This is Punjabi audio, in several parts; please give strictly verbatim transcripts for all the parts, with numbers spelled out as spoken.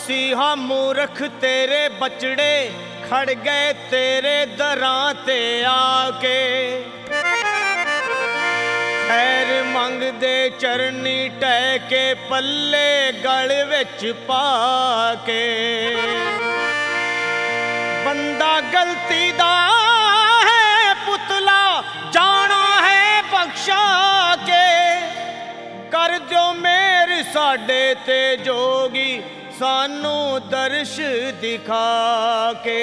मसीहा मूर्ख तेरे बचड़े खड़ गए तेरे दरां ते आके, खैर मंगदे चरनी टह के पल्ले गल विच पा के। बंदा गलती दा है पुतला जाना है बख्शा के, कर दो मेर साडे ते जोगी सानू दर्श दिखा के।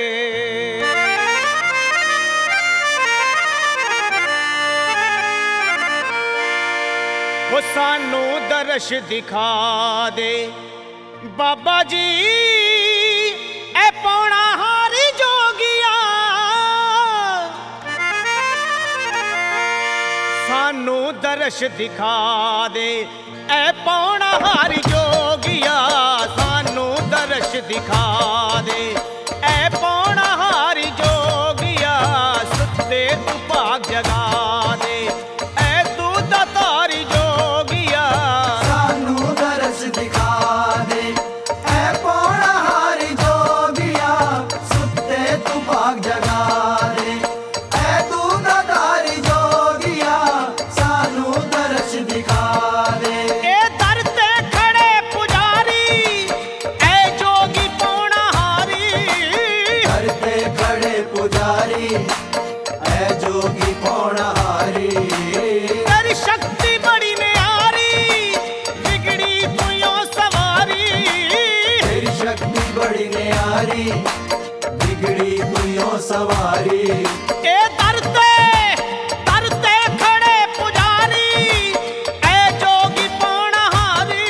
वो सानू दर्श दिखा दे बाबा जी, ए पौना हारी जोगिया सानू दर्श दिखा दे, ए पौना हारी जोगिया सानू दर्श दिखा दे, ए पौना हारी जोगिया सुते तू भाग जगा दे, ए तू दातारी जोगिया सानू दर्श दिखा दे, ए पौना हारी जोगिया सुते तू भाग जगा दे, ए तू दातारी जोगिया सानू दर्श दिखा दे। जोगी पौना हारी तेरी शक्ति बड़ी न्यारी बिगड़ी तू यो सवारी, तेरी शक्ति बड़ी न्यारी बिगड़ी तू यो सवारी। ए दरते दरते खड़े पुजारी, ए जोगी पौना हारी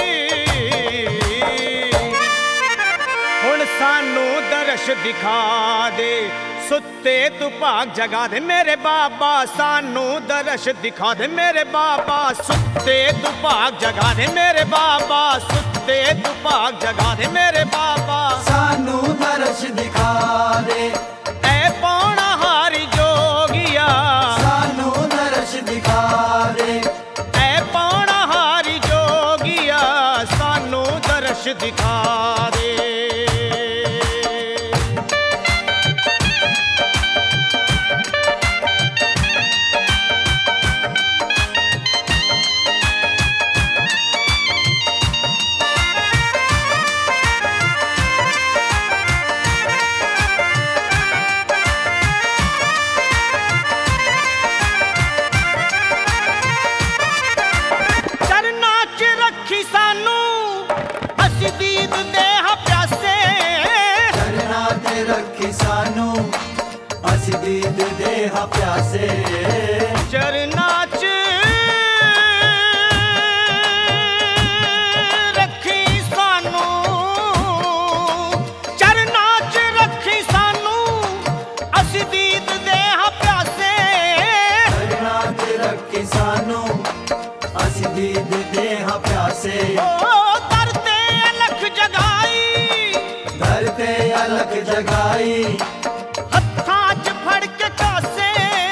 हुण सानू दर्श दिखा दे, सुते तू भाग जगा दे मेरे बाबा सानू दर्श दिखा दे मेरे बाबा, सुते तू भाग जगा दे मेरे बाबा, सुते तू भाग जगा दे मेरे बाबा सानू दर्श दिखा दे, ए पौना हारी जोगिया सानू दर्श दिखा दे, ए पौना हारी जोगिया सानू दर्श दिखा दे। सानू असी दीद दे हा प्यासे, चरना च रखी सानू, चरना च रखी सानू असी दीद दे हा प्यासे, चरना च रखी सानू असी दीद दे हा प्यासे। ओ दरते अलख जगाई, दरते अलख जगाई हत्थां च फड़ के कासे,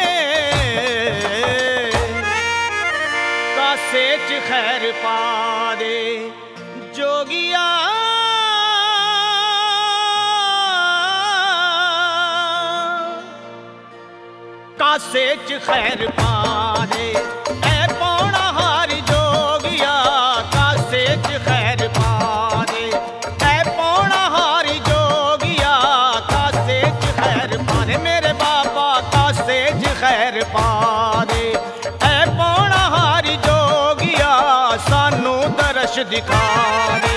कासे च खैर पा दे जोगिया कासे च खैर पा दे, ए पौना हारी जोगिया कासे च खैर पा दे, ए पौना हारी जोगिया कासे च खैर पा दे मेरे बाबा, कासे च खैर पा दे, ए पौना हारी जोगिया सानू दर्श दिखा दे।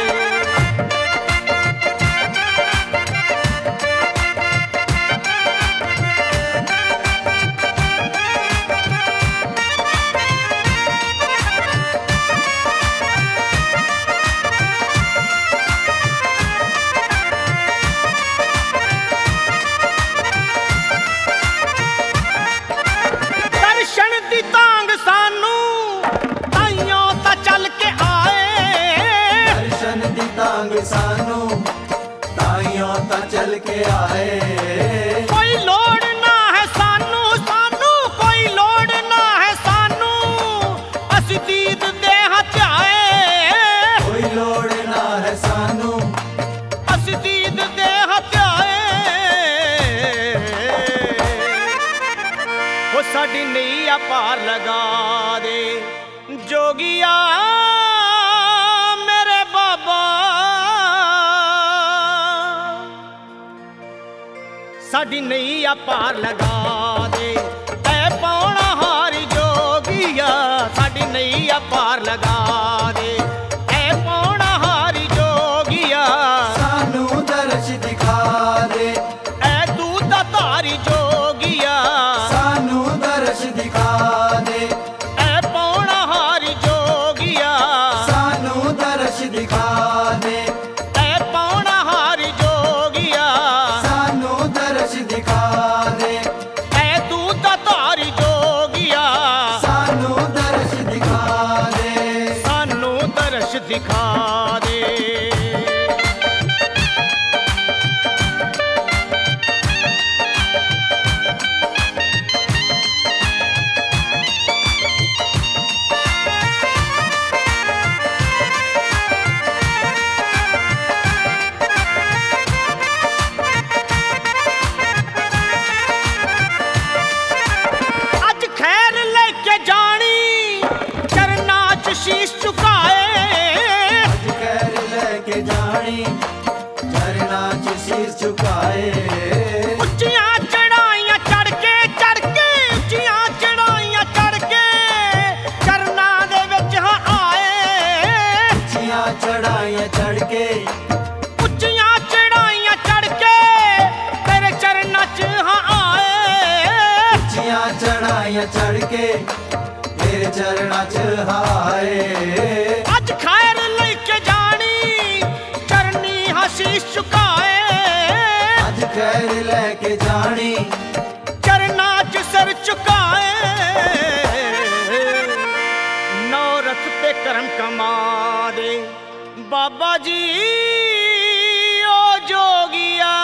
दर्शन दी तांग सानू ताइयों ता चल के आए, दर्शन दी तांग सानू ताइयों ता चल के आए। कोई लोड़ ना है सानू सानू कोई लोड़ ना है सानू, असी दीद दे हा ध्याए, कोई लोड़ ना है सानू ਸਾਡੀ ਨਈਆ ਪਾਰ ਲਗਾ ਦੇ ਜੋਗੀਆ ਮੇਰੇ ਬਾਬਾ ਸਾਡੀ ਨਈਆ ਪਾਰ ਲਗਾ ਦੇ ਐ ਪਾਉਣਾ ਹਾਰੀ ਜੋਗੀਆ ਸਾਡੀ ਨਈਆ ਪਾਰ ਲਗਾ ਦੇ ਐ ਪਾਉਣਾ ਹਾਰੀ ਜੋਗੀਆ ਸਾਨੂੰ ਦਰਸ਼ ਦਿਖਾ ਦੇ ਐ ਤੂੰ ਤਾਂ ਧਾਰੀ ਜੋਗੀਆ ਸਾਨੂੰ ਦਰਸ਼ ਦਿਖਾ ਦੇ ਐ ਪਾਉਣਾ ਹਾਰੀ ਜੋਗੀਆ ਸਾਨੂੰ ਦਰਸ਼ ਦਿਖਾ ਦੇ ਐ ਪਾਉਣਾ ਹਾਰੀ ਜੋਗੀਆ ਸਾਨੂੰ ਦਰਸ਼ ਦਿਖਾ ਦੇ ਐ ਤੂੰ ਤਾਂ ਧਾਰੀ ਜੋਗੀਆ ਸਾਨੂੰ ਦਰਸ਼ ਦਿਖਾ ਦੇ ਸਾਨੂੰ ਦਰਸ਼ ਦਿਖਾ ਦੇ ਅੱਜ ਖੈਰ ਲੈ ਕੇ ਜਾਣੀ ਚਰਨਾਂ 'ਚ ਸ਼ੀਸ਼ ਝੁਕਾਏ ਅੱਜ ਖੈਰ ਲੈ ਕੇ ਜਾਣੀ ਚਰਨਾਂ 'ਚ ਸੀਸ ਝੁਕਾਏ ਉੱਚੀਆਂ ਚੜਾਈਆਂ ਚੜ ਕੇ ਚੜ ਕੇ ਉੱਚੀਆਂ ਚੜਾਈਆਂ ਚੜ ਕੇ ਚਰਨਾਂ ਦੇ ਵਿੱਚ ਹਾਂ ਆਏ ਉੱਚੀਆਂ ਚੜਾਈਆਂ ਚੜ ਕੇ ਉੱਚੀਆਂ ਚੜਾਈਆਂ ਚੜ ਕੇ ਤੇਰੇ ਚਰਨਾਂ 'ਚ ਹਾਂ ਆਏ ਉੱਚੀਆਂ ਚੜਾਈਆਂ ਚੜ ਕੇ ਤੇਰੇ ਚਰਨਾਂ 'ਚ ਹਾਏ ਅੱਜ ਖੈਰ ਲੈ ਕੇ ਜਾਣੀ ਚਰਨੀ ਹਸੀਸ ਝੁਕਾਏ ਅੱਜ ਖੈਰ ਲੈ ਕੇ ਜਾਣੀ ਚਰਨਾਂ 'ਚ ਸਿਰ ਝੁਕਾਏ ਨੌਰਥ ਤੇ ਕਰਮ ਕਮਾ ਦੇ ਬਾਬਾ ਜੀ ਓ ਜੋਗੀਆ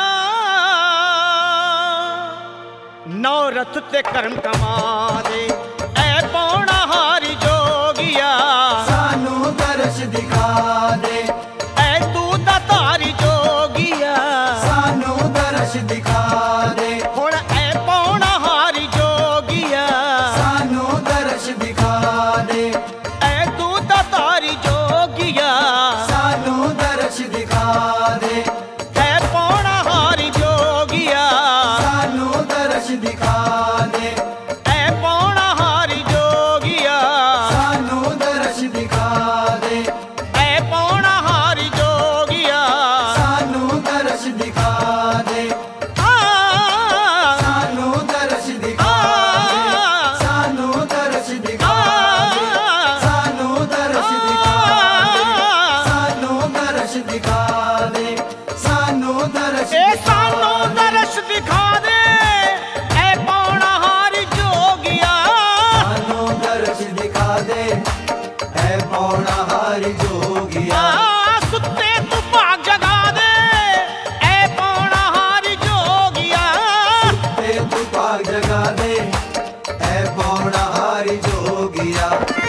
ਨੌਰਥ ਤੇ ਕਰਮ ਕਮਾ ਦੇ ਐ ਪਾਉਣਾ ਹਾਰੀ ਜੋਗੀਆ ਸਾਨੂੰ ਦਰਸ਼ ਦਿਖਾ ਦੇ ਐ ਤੂੰ ਤਾਂ ਧਾਰੀ ਜੋਗੀਆ ਸਾਨੂੰ ਦਰਸ਼ ਦਿਖਾ ਦੇ ਹੁਣ ਐ ਪਾਉਣਾ ਹਾਰੀ ਜੋਗੀਆ ਸਾਨੂੰ ਦਰਸ਼ ਦਿਖਾ ਦੇ ਐ ਤੂੰ ਤਾਂ ਧਾਰੀ ਜੋਗੀਆ ਸਾਨੂੰ ਦਰਸ਼ ਦਿਖਾ ਦੇ ਐ ਪਾਉਣਾ ਹਾਰੀ ਜੋਗੀਆ ਸਾਨੂੰ ਦਰਸ਼ ਦਿਖਾ ਦੇ ਐ ਪਾਉਣਾ ਹਾਰੀ ਜੋਗੀਆ ਸਾਨੂੰ ਦਰਸ਼ ਦਿਖਾ ਦੇ ਐ ਪਾਉਣਾ ਹਾਰੀ ਜੋਗੀਆ ਸਾਨੂੰ ਦਰਸ਼ ਦਿਖਾ ਦੇ ਆ ਸਾਨੂੰ ਦਰਸ਼ ਦਿਖਾ ਦੇ ਸਾਨੂੰ ਦਰਸ਼ ਦਿਖਾ ਦੇ ਸਾਨੂੰ ਦਰਸ਼ ਦਿਖਾ ਦੇ ਸਾਨੂੰ ਦਰਸ਼ ਦਿਖਾ ਦੇ ਸਾਨੂੰ ਦਰਸ਼ ਇਹ ਸਾਨੂੰ ਦਰਸ਼ ਦਿਖਾ ਦੇ ਐ ਪਾਉਣਾ ਹਾਰੀ ਜੋਗੀਆ ਸਾਨੂੰ ਦਰਸ਼ ਦਿਖਾ ਦੇ ਐ ਪੌਣਾ ਹਾਰੀ ਜੋਗੀਆ ਆ ਸੁੱਤੇ ਤੂੰ ਭਾਗ ਜਗਾ ਦੇ ਐ ਪਾਉਣਾ ਹਾਰੀ ਜੋਗੀਆ ਤੇ ਤੂੰ ਭਾਗ ਜਗਾ ਦੇ ਐ ਪੌਣਾ ਹਾਰੀ ਜੋਗੀਆ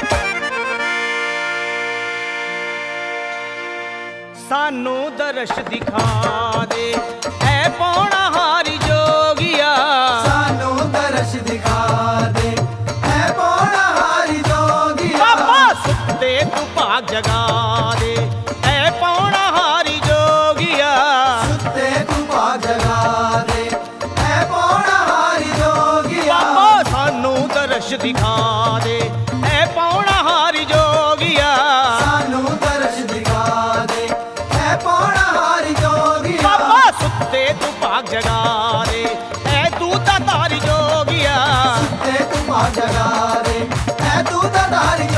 ਸਾਨੂੰ ਦਰਸ਼ ਦਿਖਾ ਦੇ ਐ ਪਾਉਣਾ ਹਾਰੀ ਜੋਗੀਆ ਸਾਨੂੰ ਦਰਸ਼ ਦਿਖਾ ਦੇ ਐ ਪੌਣਾ ਹਾਰੀ ਜੋਗੀਆ ਬਾਬਾ ਸੁੱਤੇ ਤੂੰ ਭਾਗ ਜਗਾ ਦੇ ਐ ਪਾਉਣਾ ਹਾਰੀ ਜੋਗੀਆ ਤੇ ਤੂੰ ਭਾਗ ਜਗਾ ਦੇ ਐ ਪੌਣਾ ਹਾਰੀ ਜੋਗੀਆ ਬਾਬਾ ਸਾਨੂੰ ਦਰਸ਼ ਦਿਖਾ ਦੇ ਐ ਪਾਉਣਾ ਹਾਰੀ ਜੋਗੀਆ ਸਾਨੂੰ ਦਰਸ਼ ਦਿਖਾ ਦੇ ਐ ਪੌਣਾ ਹਾਰੀ ਜੋਗੀਆ ਬਾਬਾ ਸੁੱਤੇ ਤੂੰ ਭਾਗ ਜਗਾ ਦੇ ਐ ਤੂੰ ਤਾਂ ਧਾਰੀ ਜੋਗੀਆ ਤੇ ਤੂੰ ਭਾਗ ਜਗਾ ਦੇ ਐ ਤੂੰ ਤਾਂ ਧਾਰੀ